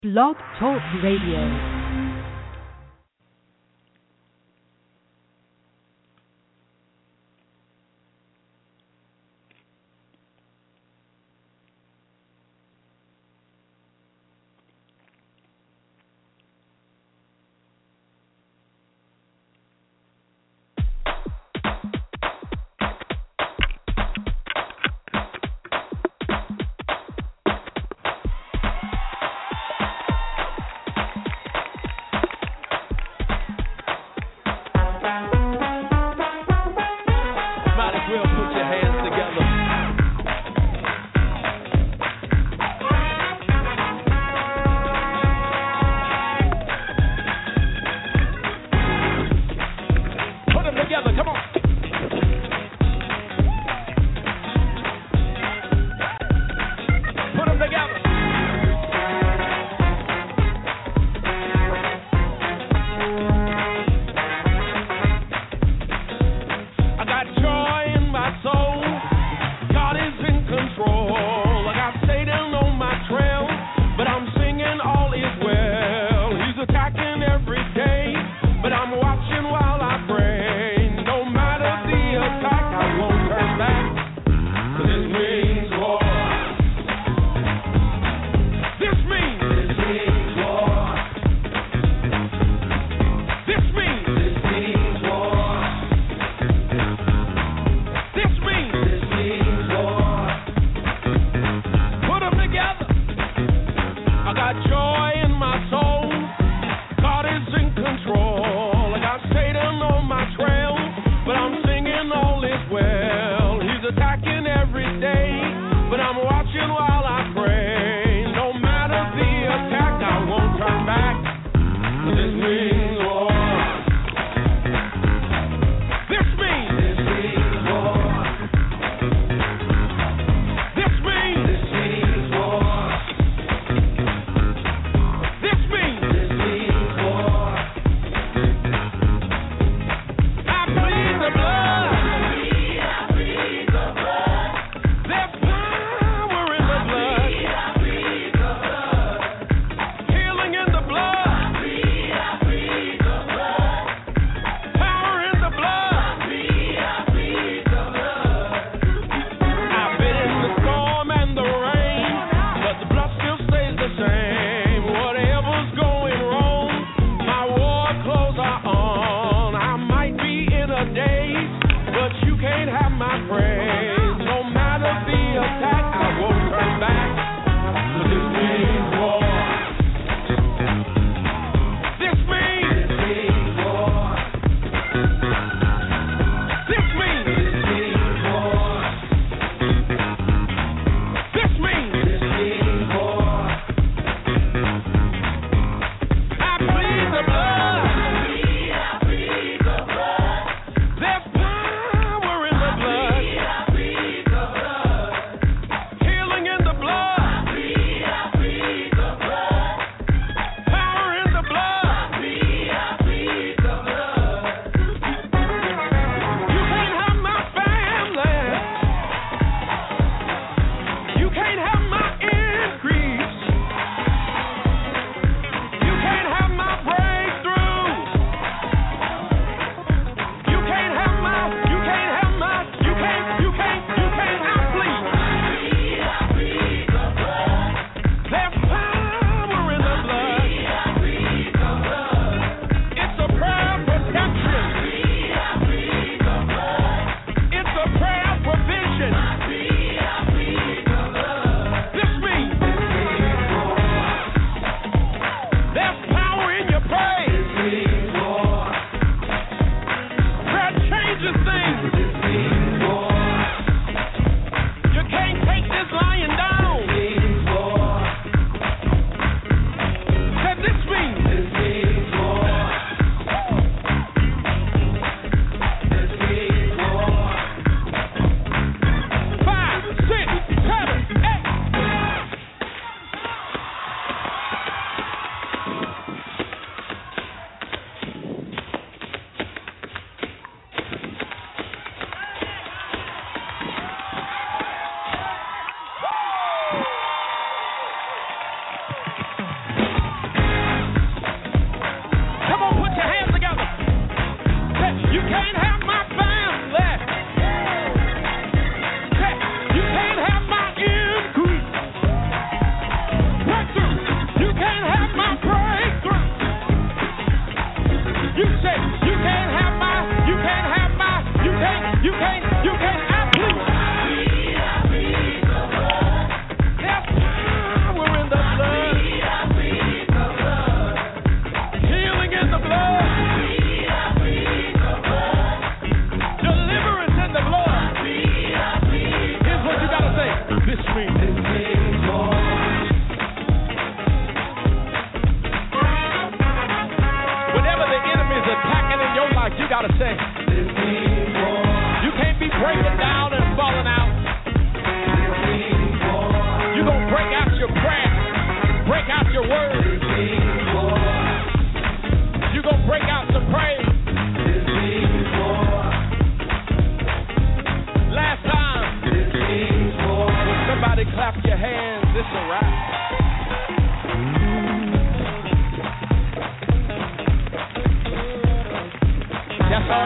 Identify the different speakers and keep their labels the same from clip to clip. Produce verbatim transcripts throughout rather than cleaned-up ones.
Speaker 1: Blog Talk Radio.
Speaker 2: This means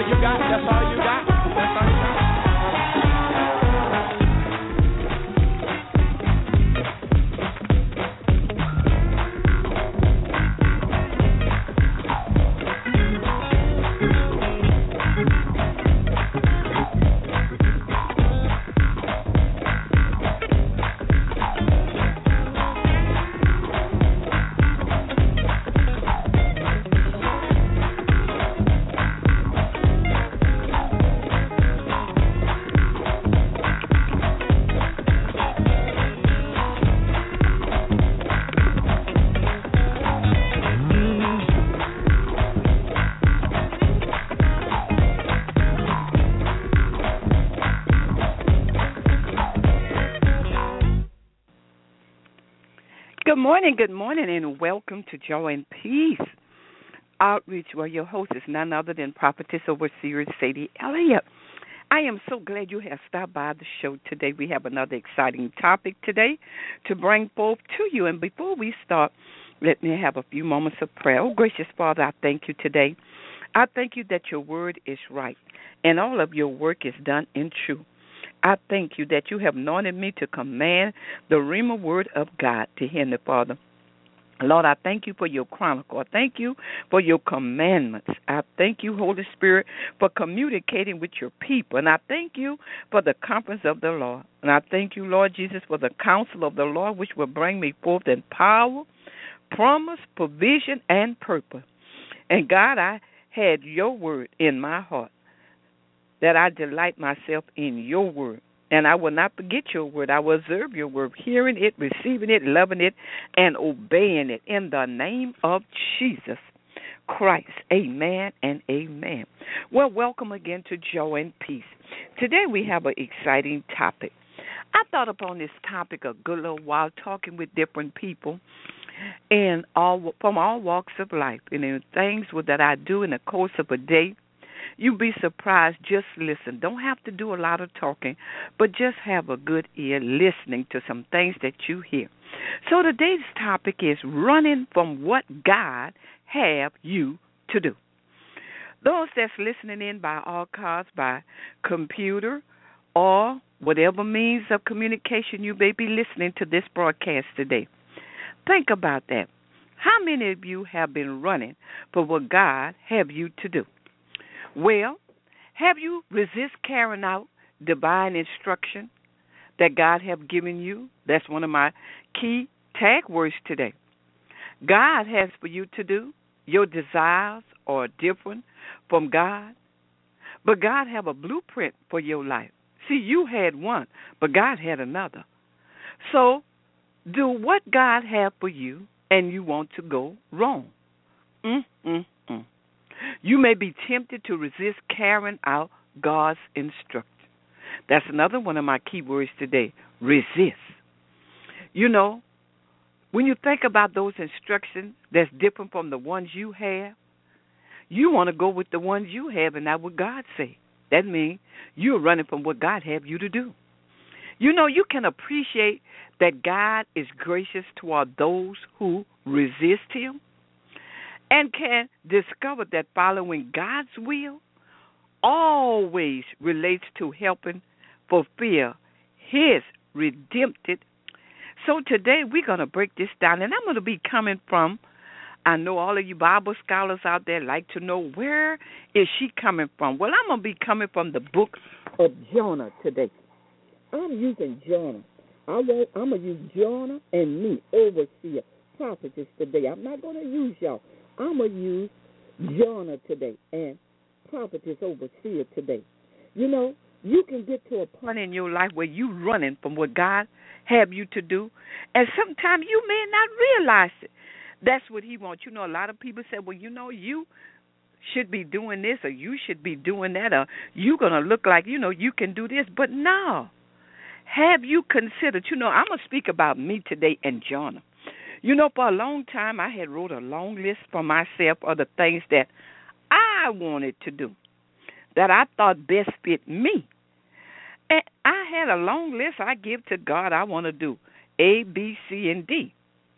Speaker 2: all you got. That's all you got. That's all you got.
Speaker 3: Good morning, good morning, and welcome to Joy and Peace Outreach, where your host is none other than Prophetess Overseer Sadie Elliott. I am so glad you have stopped by the show today. We have another exciting topic today to bring forth to you. And before we start, let me have a few moments of prayer. Oh, gracious Father, I thank you today. I thank you that your word is right and all of your work is done in truth. I thank you that you have anointed me to command the Rhema word of God to hear the Father. Lord, I thank you for your chronicle. I thank you for your commandments. I thank you, Holy Spirit, for communicating with your people. And I thank you for the conference of the Lord. And I thank you, Lord Jesus, for the counsel of the Lord, which will bring me forth in power, promise, provision, and purpose. And God, I had your word in my heart, that I delight myself in your word. And I will not forget your word. I will observe your word, hearing it, receiving it, loving it, and obeying it. In the name of Jesus Christ. Amen and amen. Well, welcome again to Joy and Peace. Today we have an exciting topic. I thought upon this topic a good little while, talking with different people and all from all walks of life, and in things that I do in the course of a day. You'll be surprised. Just listen. Don't have to do a lot of talking, but just have a good ear listening to some things that you hear. So today's topic is running from what God have you to do. Those that's listening in by all cars, by computer, or whatever means of communication you may be listening to this broadcast today, think about that. How many of you have been running for what God have you to do? Well, have you resist carrying out divine instruction that God have given you? That's one of my key tag words today. God has for you to do. Your desires are different from God, but God have a blueprint for your life. See, you had one, but God had another. So do what God have for you, and you want to go wrong. Mm, mm, mm. You may be tempted to resist carrying out God's instruction. That's another one of my key words today, resist. You know, when you think about those instructions that's different from the ones you have, you want to go with the ones you have and not what God say. That means you're running from what God have you to do. You know, you can appreciate that God is gracious toward those who resist him, and can discover that following God's will always relates to helping fulfill his redemptive. So today we're going to break this down, and I'm going to be coming from, I know all of you Bible scholars out there like to know, where is she coming from? Well, I'm going to be coming from the book of Jonah today. I'm using Jonah. I want, I'm going to use Jonah and me, overseer, prophetess today. I'm not going to use y'all. I'm going to use Jonah today and prophetess overseer today. You know, you can get to a point in your life where you're running from what God have you to do, and sometimes you may not realize it. That's what he wants. You know, a lot of people say, well, you know, you should be doing this or you should be doing that or you're going to look like, you know, you can do this. But no. Have you considered, you know, I'm going to speak about me today and Jonah. You know, for a long time, I had wrote a long list for myself of the things that I wanted to do, that I thought best fit me. And I had a long list I give to God I want to do, A, B, C, and D.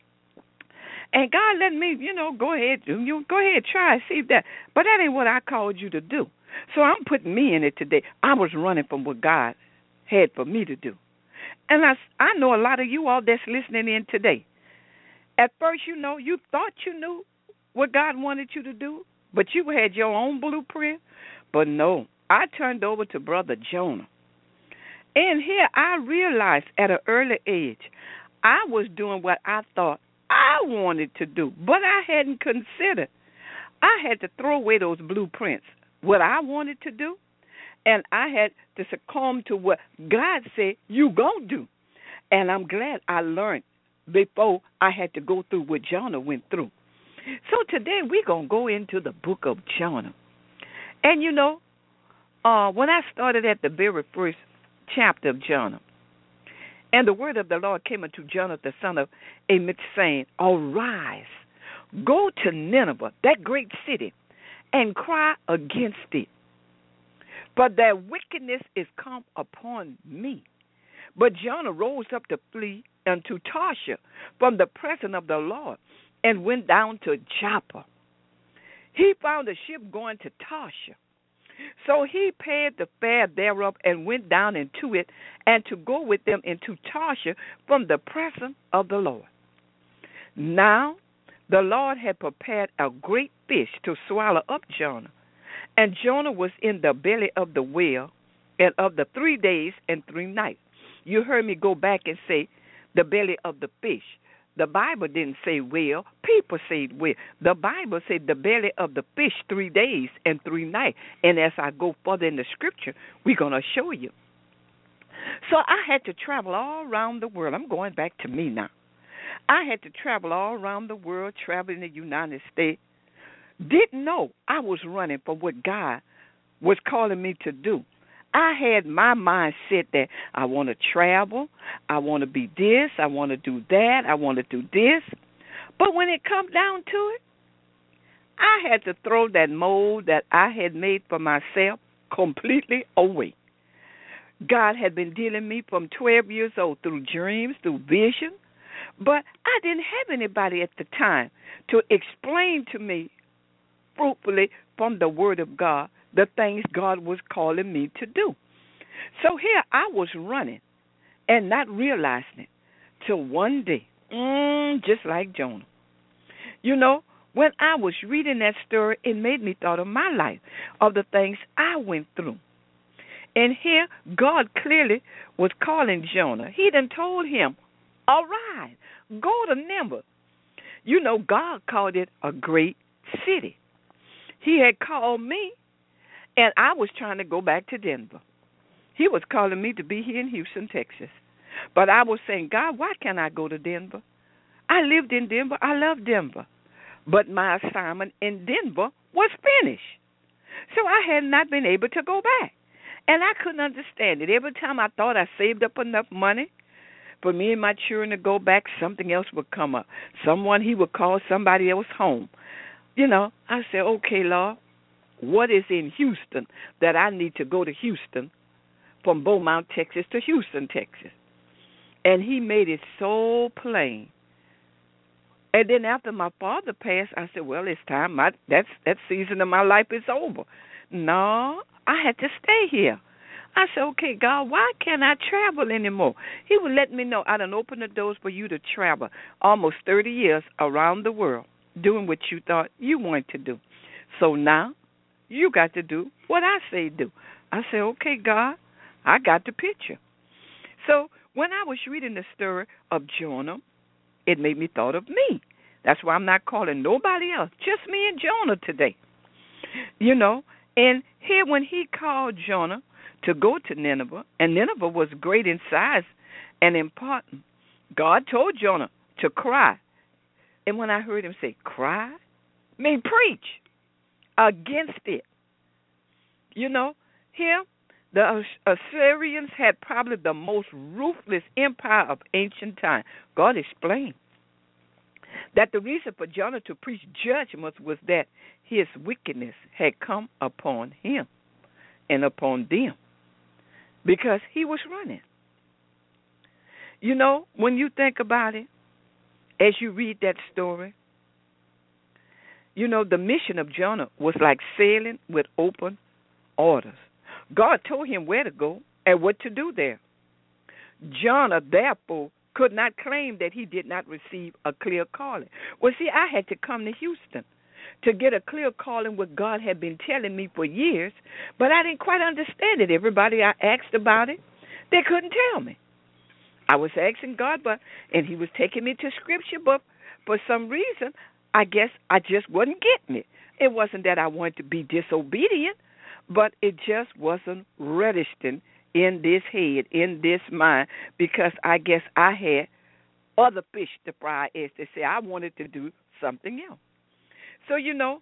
Speaker 3: And God let me, you know, go ahead, you go ahead, try, see that. But that ain't what I called you to do. So I'm putting me in it today. I was running from what God had for me to do. And I, I know a lot of you all that's listening in today. At first, you know, you thought you knew what God wanted you to do, but you had your own blueprint. But no, I turned over to Brother Jonah. And here I realized at an early age, I was doing what I thought I wanted to do, but I hadn't considered. I had to throw away those blueprints, what I wanted to do, and I had to succumb to what God said you gonna do. And I'm glad I learned before I had to go through what Jonah went through. So today we're going to go into the book of Jonah. And you know, uh, when I started at the very first chapter of Jonah, and the word of the Lord came unto Jonah, the son of Amittai, saying, arise, go to Nineveh, that great city, and cry against it. But their wickedness is come upon me. But Jonah rose up to flee unto Tarshish from the presence of the Lord, and went down to Joppa. He found a ship going to Tarshish. So he paid the fare thereof and went down into it, and to go with them into Tarshish from the presence of the Lord. Now the Lord had prepared a great fish to swallow up Jonah. And Jonah was in the belly of the whale, and of the three days and three nights. You heard me go back and say the belly of the fish. The Bible didn't say whale. People said whale. The Bible said the belly of the fish three days and three nights. And as I go further in the scripture, we're going to show you. So I had to travel all around the world. I'm going back to me now. I had to travel all around the world, travel in the United States. Didn't know I was running for what God was calling me to do. I had my mind set that I want to travel, I want to be this, I want to do that, I want to do this. But when it comes down to it, I had to throw that mold that I had made for myself completely away. God had been dealing me from twelve years old through dreams, through vision, but I didn't have anybody at the time to explain to me fruitfully from the Word of God the things God was calling me to do. So here I was running and not realizing it till one day, mm, just like Jonah. You know, when I was reading that story, it made me thought of my life, of the things I went through. And here God clearly was calling Jonah. He done told him, arise, go to Nineveh. You know, God called it a great city. He had called me, and I was trying to go back to Denver. He was calling me to be here in Houston, Texas. But I was saying, God, why can't I go to Denver? I lived in Denver. I love Denver. But my assignment in Denver was finished. So I had not been able to go back. And I couldn't understand it. Every time I thought I saved up enough money for me and my children to go back, something else would come up. Someone, he would call somebody else home. You know, I said, okay, Lord, what is in Houston that I need to go to Houston from Beaumont, Texas to Houston, Texas? And he made it so plain. And then after my father passed, I said, well, it's time. My, that's, that season of my life is over. No, I had to stay here. I said, okay, God, why can't I travel anymore? He would let me know I done opened the doors for you to travel almost thirty years around the world doing what you thought you wanted to do. So now you got to do what I say do. I said, okay, God, I got the picture. So when I was reading the story of Jonah, it made me thought of me. That's why I'm not calling nobody else, just me and Jonah today. You know, and here when he called Jonah to go to Nineveh, and Nineveh was great in size and important, God told Jonah to cry. And when I heard him say cry, I mean preach against it. You know, here the Assyrians had probably the most ruthless empire of ancient time. God explained that the reason for Jonah to preach judgments was that his wickedness had come upon him and upon them because he was running. You know, when you think about it, as you read that story, you know, the mission of Jonah was like sailing with open orders. God told him where to go and what to do there. Jonah, therefore, could not claim that he did not receive a clear calling. Well, see, I had to come to Houston to get a clear calling what God had been telling me for years, but I didn't quite understand it. Everybody I asked about it, they couldn't tell me. I was asking God, but and he was taking me to Scripture, but for some reason, I guess I just wasn't getting it. It wasn't that I wanted to be disobedient, but it just wasn't registering in this head, in this mind, because I guess I had other fish to fry, as they say. I wanted to do something else. So, you know,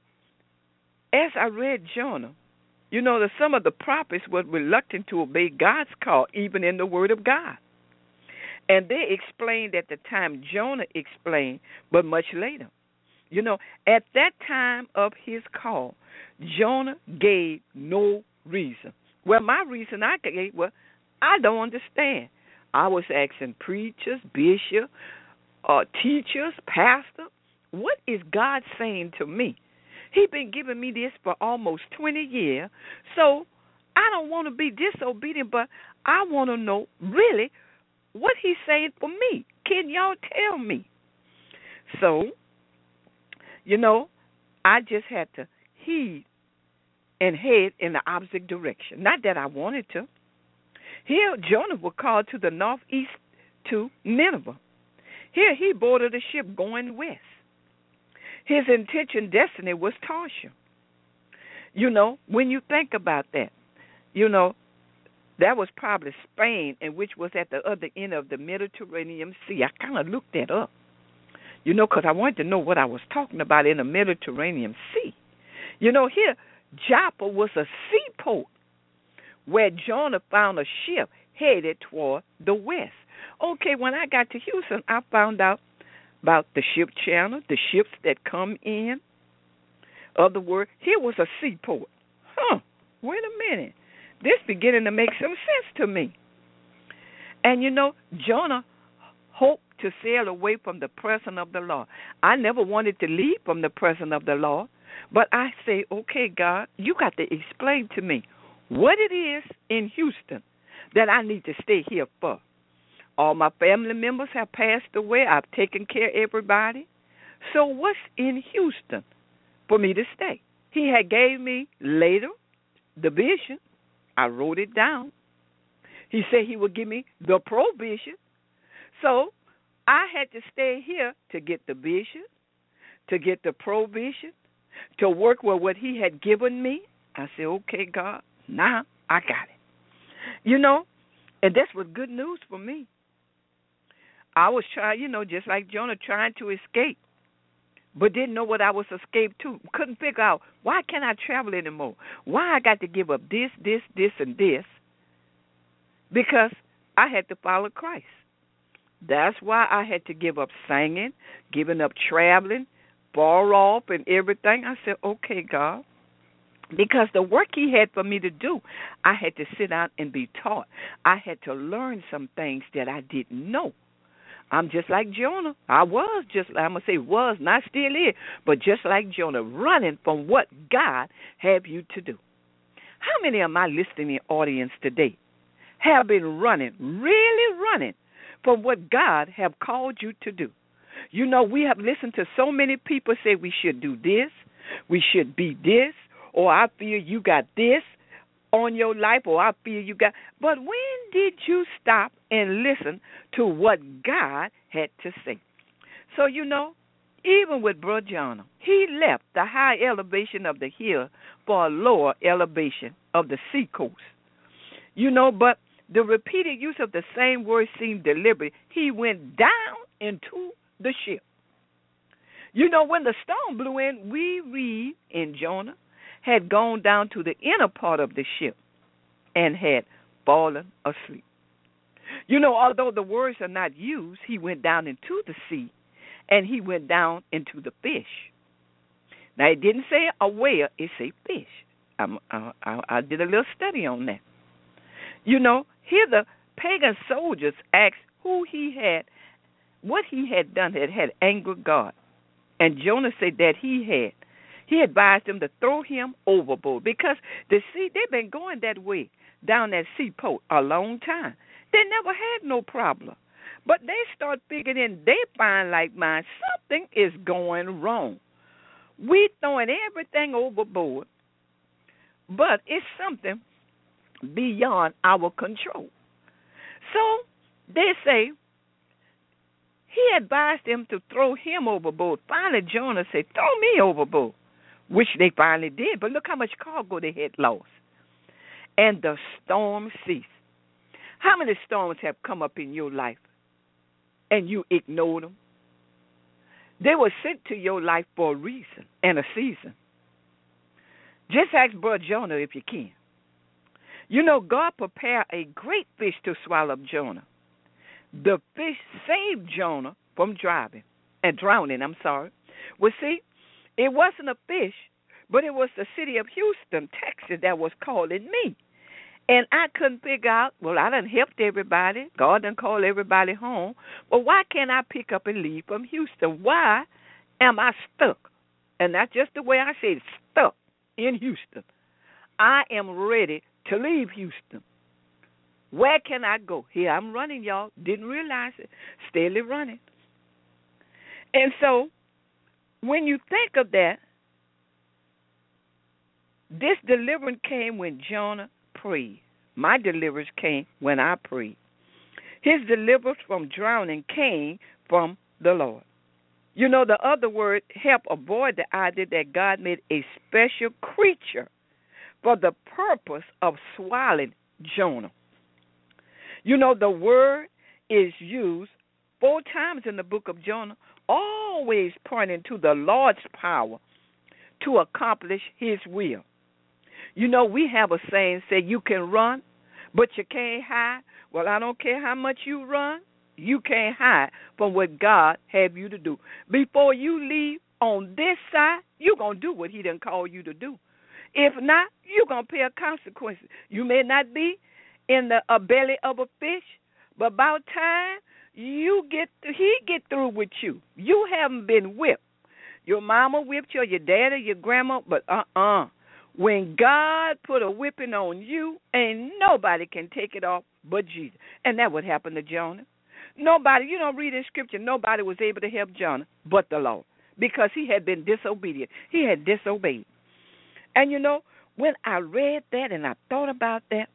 Speaker 3: as I read Jonah, you know, that some of the prophets were reluctant to obey God's call, even in the Word of God. And they explained at the time Jonah explained, but much later. You know, at that time of his call, Jonah gave no reason. Well, my reason I gave was, I don't understand. I was asking preachers, bishops, uh, teachers, pastors, what is God saying to me? He's been giving me this for almost twenty years, so I don't want to be disobedient, but I want to know really what he's saying for me. Can y'all tell me? So, you know, I just had to heed and head in the opposite direction. Not that I wanted to. Here, Jonah was called to the northeast to Nineveh. Here, he boarded a ship going west. His intention, destiny was Tarshish. You know, when you think about that, you know, that was probably Spain, and which was at the other end of the Mediterranean Sea. I kind of looked that up, you know, because I wanted to know what I was talking about in the Mediterranean Sea. You know, here, Joppa was a seaport where Jonah found a ship headed toward the west. Okay, when I got to Houston, I found out about the ship channel, the ships that come in. Other word, here was a seaport. Huh, wait a minute. This beginning to make some sense to me. And you know, Jonah hoped to sail away from the presence of the Lord. I never wanted to leave from the presence of the Lord, but I say, okay, God, you got to explain to me what it is in Houston that I need to stay here for. All my family members have passed away. I've taken care of everybody. So what's in Houston for me to stay? He had gave me later the vision. I wrote it down. He said he would give me the provision. So I had to stay here to get the vision, to get the provision, to work with what he had given me. I said, okay, God, now I got it. You know, and that's was good news for me. I was trying, you know, just like Jonah, trying to escape, but didn't know what I was escaped to. Couldn't figure out, why can't I travel anymore? Why I got to give up this, this, this, and this? Because I had to follow Christ. That's why I had to give up singing, giving up traveling, far off and everything. I said, okay, God. Because the work he had for me to do, I had to sit down and be taught. I had to learn some things that I didn't know. I'm just like Jonah. I was just, I'm going to say was, not still is, but just like Jonah, running from what God have you to do. How many of my listening audience today have been running, really running from what God have called you to do? You know, we have listened to so many people say we should do this, we should be this, or I feel you got this on your life, or I feel you got. But when did you stop and listen to what God had to say? So, you know, even with Brother Jonah, he left the high elevation of the hill for a lower elevation of the seacoast. You know, but the repeated use of the same word seemed deliberate. He went down into the ship. You know, when the storm blew in, we read in Jonah, had gone down to the inner part of the ship and had fallen asleep. You know, although the words are not used, he went down into the sea and he went down into the fish. Now, it didn't say a whale, it said fish. I'm, I, I, I did a little study on that. You know, here the pagan soldiers asked who he had, what he had done that had angered God. And Jonah said that he had He advised them to throw him overboard because the sea, they've been going that way down that seaport a long time. They never had no problem. But they start figuring they find like mine, something is going wrong. We throwing everything overboard, but it's something beyond our control. So they say he advised them to throw him overboard. Finally, Jonah said, throw me overboard, which they finally did. But look how much cargo they had lost. And the storm ceased. How many storms have come up in your life and you ignored them? They were sent to your life for a reason and a season. Just ask Brother Jonah if you can. You know, God prepared a great fish to swallow up Jonah. The fish saved Jonah from driving and drowning, I'm sorry. Well, see, it wasn't a fish, but it was the city of Houston, Texas, that was calling me. And I couldn't figure out, well, I done helped everybody. God done called everybody home. Well, why can't I pick up and leave from Houston? Why am I stuck? And that's just the way I say it, stuck in Houston. I am ready to leave Houston. Where can I go? Here I'm running, y'all. Didn't realize it. Steadily running. And so when you think of that, this deliverance came when Jonah prayed. My deliverance came when I prayed. His deliverance from drowning came from the Lord. You know, the other word help avoid the idea that God made a special creature for the purpose of swallowing Jonah. You know, the word is used four times in the book of Jonah, always pointing to the Lord's power to accomplish his will. You know, we have a saying, say you can run, but you can't hide. Well, I don't care how much you run, you can't hide from what God have you to do. Before you leave on this side, you're going to do what he done called you to do. If not, you're going to pay a consequence. You may not be in the uh, belly of a fish, but about time you get he get through with you. You haven't been whipped. Your mama whipped you, or your dad, or your grandma, but uh-uh. When God put a whipping on you, ain't nobody can take it off but Jesus. And that would happen to Jonah. Nobody, you don't read in Scripture, nobody was able to help Jonah but the Lord because he had been disobedient. He had disobeyed. And, you know, when I read that and I thought about that,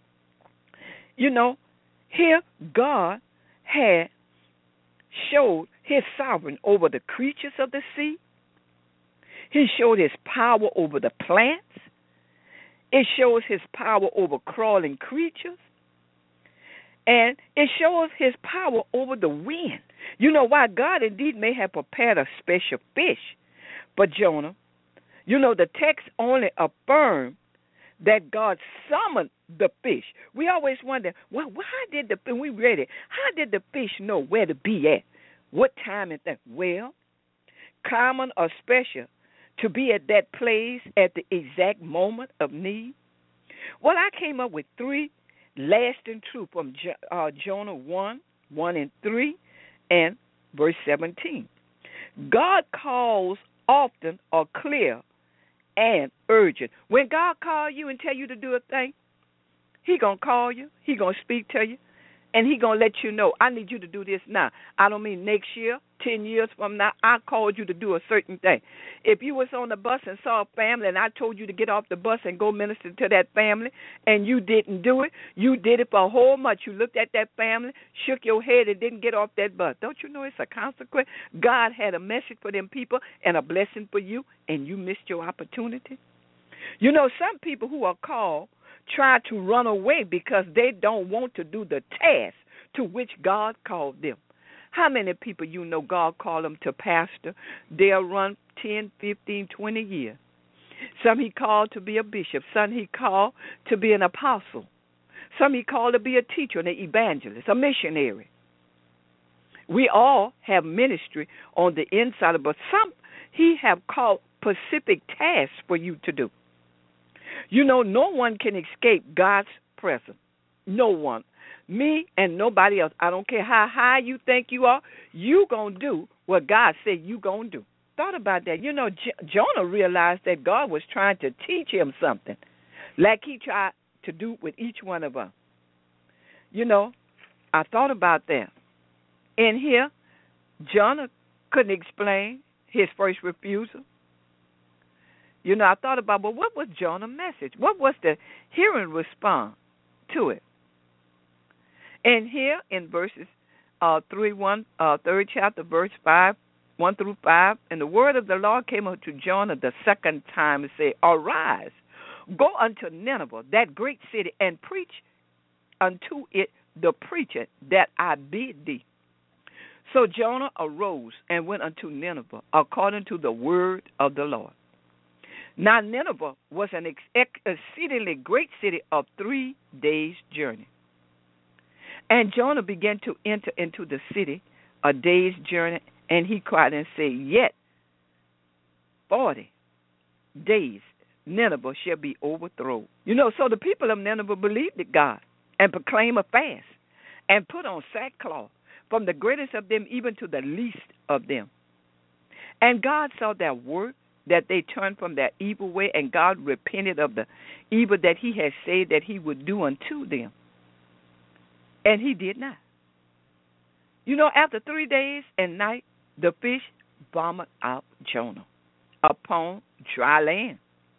Speaker 3: you know, here God had showed his sovereign over the creatures of the sea. He showed his power over the plants. It shows his power over crawling creatures. And it shows his power over the wind. You know why? God indeed may have prepared a special fish for Jonah. You know, the text only affirmed that God summoned the fish. We always wonder, well, how did the, when we read it, how did the fish know where to be at? What time and that? Well, common or special to be at that place at the exact moment of need. Well, I came up with three lasting truths from uh, Jonah one, one and three, and verse seventeen. God calls often or clear and urgent. When God calls you and tell you to do a thing, he going to call you, he going to speak to you, and he going to let you know, I need you to do this now. I don't mean next year, ten years from now, I called you to do a certain thing. If you was on the bus and saw a family and I told you to get off the bus and go minister to that family and you didn't do it, you did it for a whole month. You looked at that family, shook your head and didn't get off that bus. Don't you know it's a consequence? God had a message for them people and a blessing for you, and you missed your opportunity. You know, some people who are called try to run away because they don't want to do the task to which God called them. How many people you know God called them to pastor? They'll run ten, fifteen, twenty years. Some he called to be a bishop. Some he called to be an apostle. Some he called to be a teacher, an evangelist, a missionary. We all have ministry on the inside, but some he have called specific tasks for you to do. You know, no one can escape God's presence. No one. Me and nobody else. I don't care how high you think you are. You going to do what God said you going to do. thought about that. You know, J- Jonah realized that God was trying to teach him something, like he tried to do with each one of us. You know, I thought about that. In here, Jonah couldn't explain his first refusal. You know, I thought about, well, what was Jonah's message? What was the hearing response to it? And here in verses uh, three, one, uh, third chapter, verse five, one through five, and the word of the Lord came unto Jonah the second time and said, Arise, go unto Nineveh, that great city, and preach unto it the preaching that I bid thee. So Jonah arose and went unto Nineveh, according to the word of the Lord. Now Nineveh was an ex- exceedingly great city of three days' journey. And Jonah began to enter into the city a day's journey, and he cried and said, Yet forty days Nineveh shall be overthrown. You know, so the people of Nineveh believed in God and proclaimed a fast and put on sackcloth, from the greatest of them even to the least of them. And God saw their work, that they turned from their evil way, and God repented of the evil that he had said that he would do unto them. And he did not. You know, after three days and night, the fish vomited out Jonah upon dry land.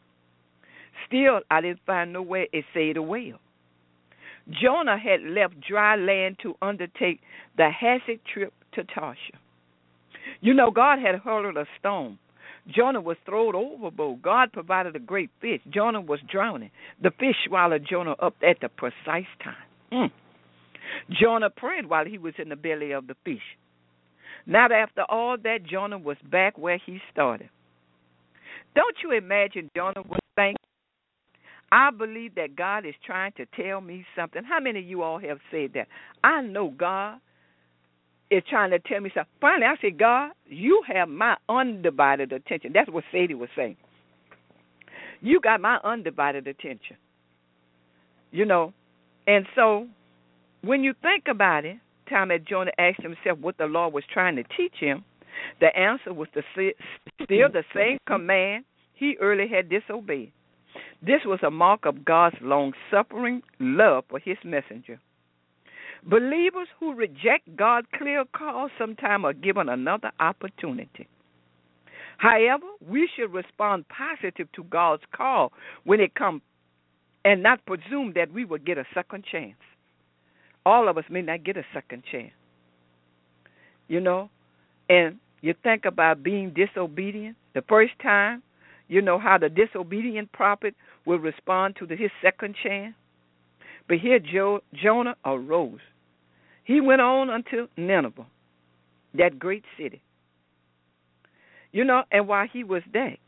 Speaker 3: Still, I didn't find nowhere it said a whale. Jonah had left dry land to undertake the hazard trip to Tarshish. You know, God had hurled a storm. Jonah was thrown overboard. God provided a great fish. Jonah was drowning. The fish swallowed Jonah up at the precise time. Mm. Jonah prayed while he was in the belly of the fish. Now, after all that, Jonah was back where he started. Don't you imagine Jonah was thinking, I believe that God is trying to tell me something. How many of you all have said that? I know God is trying to tell me something. Finally, I said, God, you have my undivided attention. That's what Sadie was saying. You got my undivided attention. You know, and so when you think about it, time that Jonah asked himself what the Lord was trying to teach him, the answer was the, still the same command he earlier had disobeyed. This was a mark of God's long-suffering love for his messenger. Believers who reject God's clear call sometimes are given another opportunity. However, we should respond positive to God's call when it comes and not presume that we will get a second chance. All of us may not get a second chance. You know, and you think about being disobedient. The first time, you know how the disobedient prophet will respond to the, his second chance. But here jo- Jonah arose. He went on unto Nineveh, that great city. You know, and while he was there,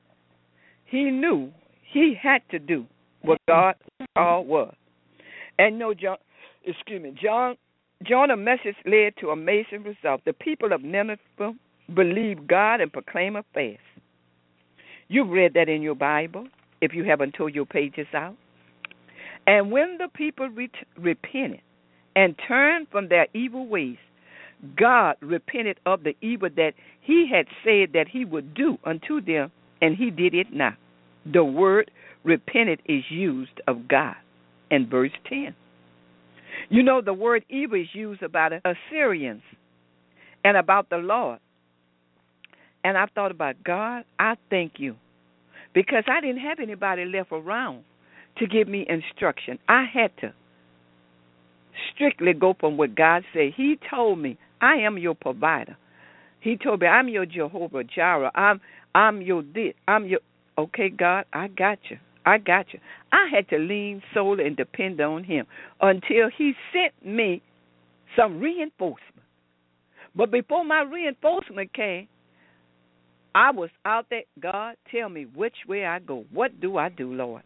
Speaker 3: he knew he had to do what God's call was. And no, John, excuse me, John, Jonah's message led to amazing results. The people of Nineveh believed God and proclaimed a fast. You've read that in your Bible, if you haven't tore your pages out. And when the people ret- repented and turned from their evil ways, God repented of the evil that he had said that he would do unto them, and he did it not. The word repented is used of God in verse ten. You know, the word evil is used about Assyrians and about the Lord. And I thought about, God, I thank you, because I didn't have anybody left around to give me instruction. I had to strictly go from what God said. He told me, I am your provider. He told me, I'm your Jehovah Jireh. I'm I'm your this. I'm your, okay, God, I got you. I got you. I had to lean solely and depend on him until he sent me some reinforcement. But before my reinforcement came, I was out there. God, tell me which way I go. What do I do, Lord?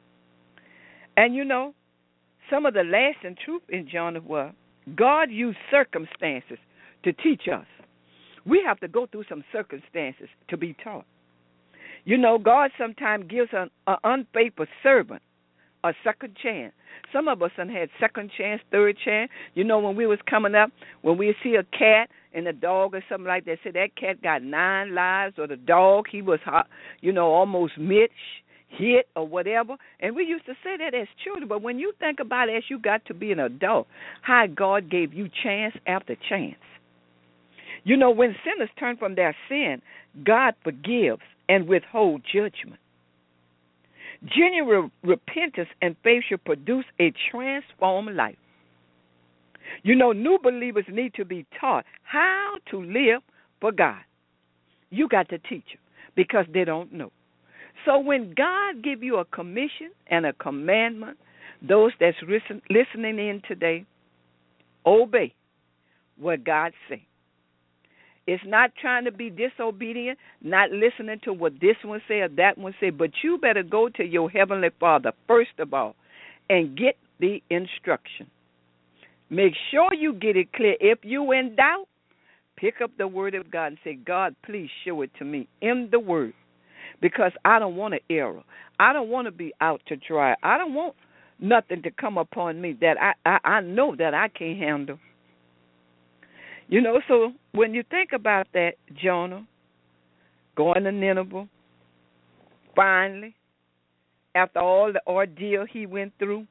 Speaker 3: And you know, some of the lasting truth in Jonah was God used circumstances to teach us. We have to go through some circumstances to be taught. You know, God sometimes gives an, an unfaithful servant a second chance. Some of us done had second chance, third chance. You know, when we was coming up, when we see a cat and a dog or something like that, say that cat got nine lives, or the dog, he was, you know, almost mitch, hit or whatever. And we used to say that as children. But when you think about it as you got to be an adult, how God gave you chance after chance. You know, when sinners turn from their sin, God forgives and withholds judgment. Genuine repentance and faith should produce a transformed life. You know, new believers need to be taught how to live for God. You got to teach them because they don't know. So when God give you a commission and a commandment, those that's listen, listening in today, obey what God says. It's not trying to be disobedient, not listening to what this one say or that one say, but you better go to your Heavenly Father, first of all, and get the instruction. Make sure you get it clear. If you in doubt, pick up the Word of God and say, God, please show it to me in the Word, because I don't want an error. I don't want to be out to dry. I don't want nothing to come upon me that I, I, I know that I can't handle. You know, so when you think about that, Jonah going to Nineveh, finally, after all the ordeal he went through,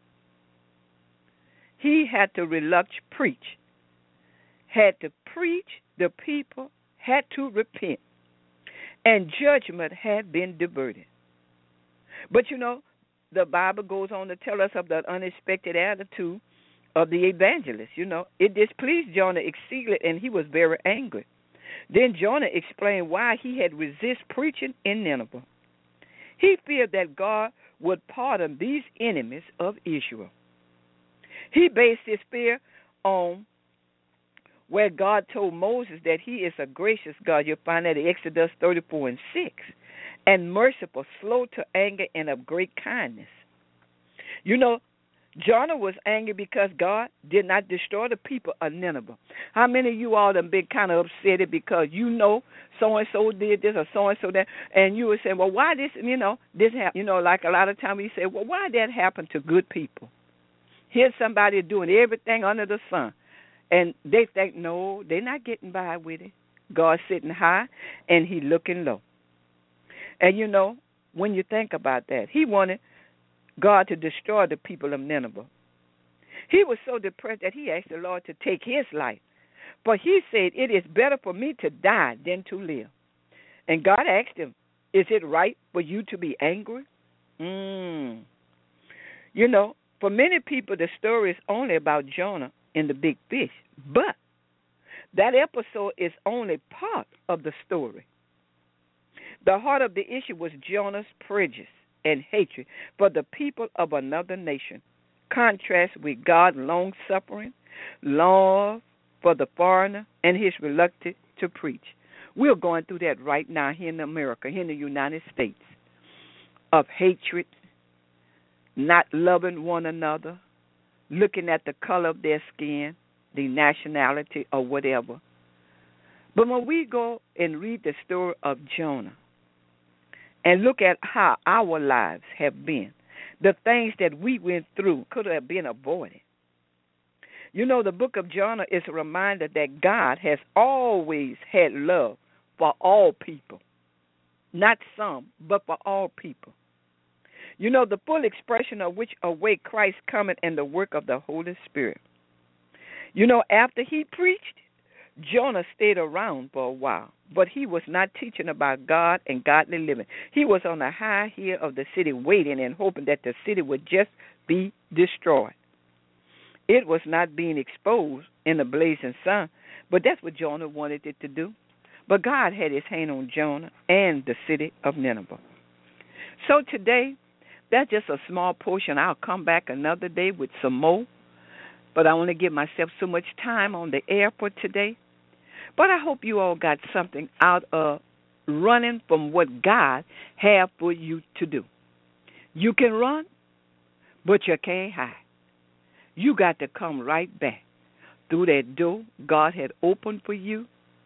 Speaker 3: he had to reluctantly preach, had to preach, the people had to repent, and judgment had been diverted. But, you know, the Bible goes on to tell us of that unexpected attitude of the evangelist. You know, it displeased Jonah exceedingly, and he was very angry. Then Jonah explained why he had resisted preaching in Nineveh. He feared that God would pardon these enemies of Israel. He based his fear on where God told Moses that he is a gracious God. You'll find that in Exodus thirty-four and six. And merciful, slow to anger, and of great kindness. You know, Jonah was angry because God did not destroy the people of Nineveh. How many of you all have been kind of upset because you know so-and-so did this or so-and-so that, and you would say, well, why this, you know, this happened? You know, like a lot of times we say, well, why did that happen to good people? Here's somebody doing everything under the sun, and they think, no, they're not getting by with it. God's sitting high, and he looking low. And, you know, when you think about that, he wanted God to destroy the people of Nineveh. He was so depressed that he asked the Lord to take his life. But he said, it is better for me to die than to live. And God asked him, is it right for you to be angry? Mm. You know, for many people, the story is only about Jonah and the big fish. But that episode is only part of the story. The heart of the issue was Jonah's prejudice and hatred for the people of another nation, contrast with God's long-suffering, love for the foreigner, and his reluctance to preach. We're going through that right now here in America, here in the United States, of hatred, not loving one another, looking at the color of their skin, the nationality, or whatever. But when we go and read the story of Jonah, and look at how our lives have been, the things that we went through could have been avoided. You know, the book of Jonah is a reminder that God has always had love for all people. Not some, but for all people. You know, the full expression of which await Christ coming and the work of the Holy Spirit. You know, after he preached, Jonah stayed around for a while, but he was not teaching about God and godly living. He was on the high hill of the city waiting and hoping that the city would just be destroyed. It was not being exposed in the blazing sun, but that's what Jonah wanted it to do. But God had his hand on Jonah and the city of Nineveh. So today, that's just a small portion. I'll come back another day with some more, but I want to give myself so much time on the air for today. But I hope you all got something out of running from what God had for you to do. You can run, but you can't hide. You got to come right back through that door God had opened for you.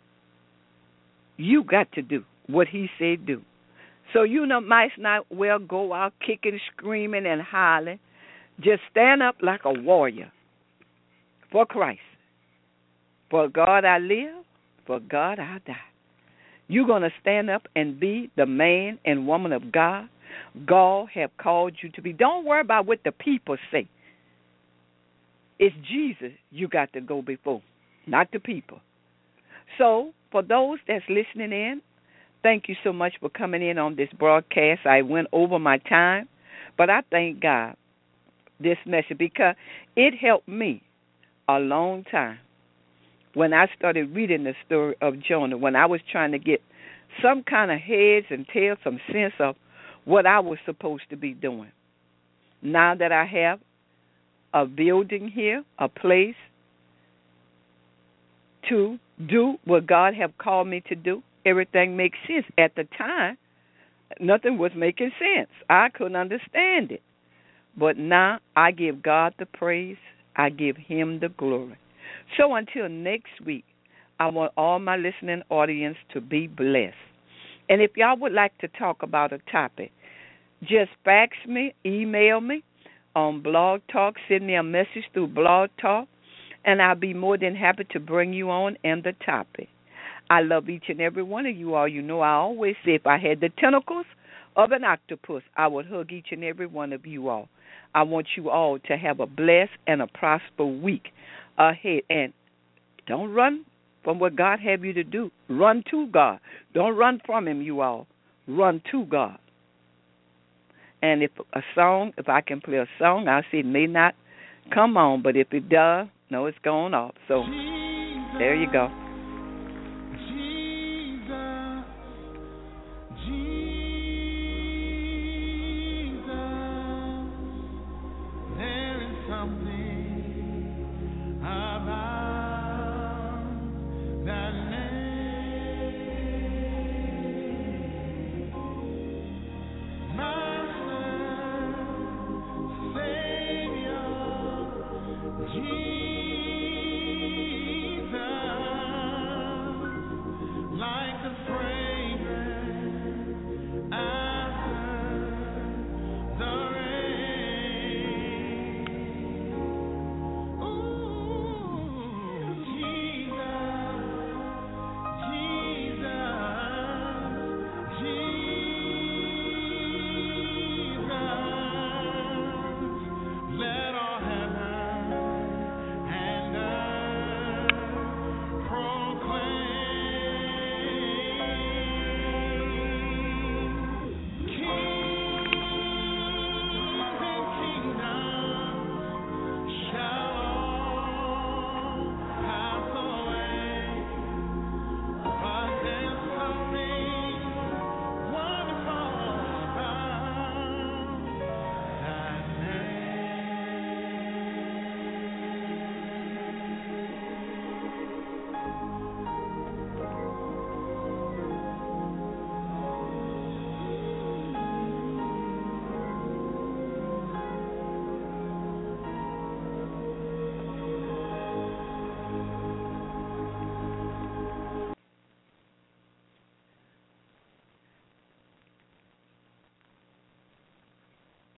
Speaker 3: You got to do what he said do. So you know, might not well go out kicking, screaming, and hollering, Just stand up like a warrior for Christ. For God I live, for God I die. You're going to stand up and be the man and woman of God God have called you to be. Don't worry about what the people say. It's Jesus you got to go before, not the people. So, for those that's listening in, thank you so much for coming in on this broadcast. I went over my time, but I thank God this message because it helped me a long time when I started reading the story of Jonah, when I was trying to get some kind of heads and tails, some sense of what I was supposed to be doing. Now that I have a building here, a place to do what God have called me to do, everything makes sense. At the time, nothing was making sense. I couldn't understand it. But now I give God the praise. I give him the glory. So until next week, I want all my listening audience to be blessed. And if y'all would like to talk about a topic, just fax me, email me on Blog Talk, send me a message through Blog Talk, and I'll be more than happy to bring you on and the topic. I love each and every one of you all. You know, I always say if I had the tentacles of an octopus, I would hug each and every one of you all. I want you all to have a blessed and a prosperous week ahead. And don't run from what God have you to do. Run to God. Don't run from him, you all. Run to God. And if a song, if I can play a song, I'll say it may not come on, but if it does, no, it's going off. So there you go.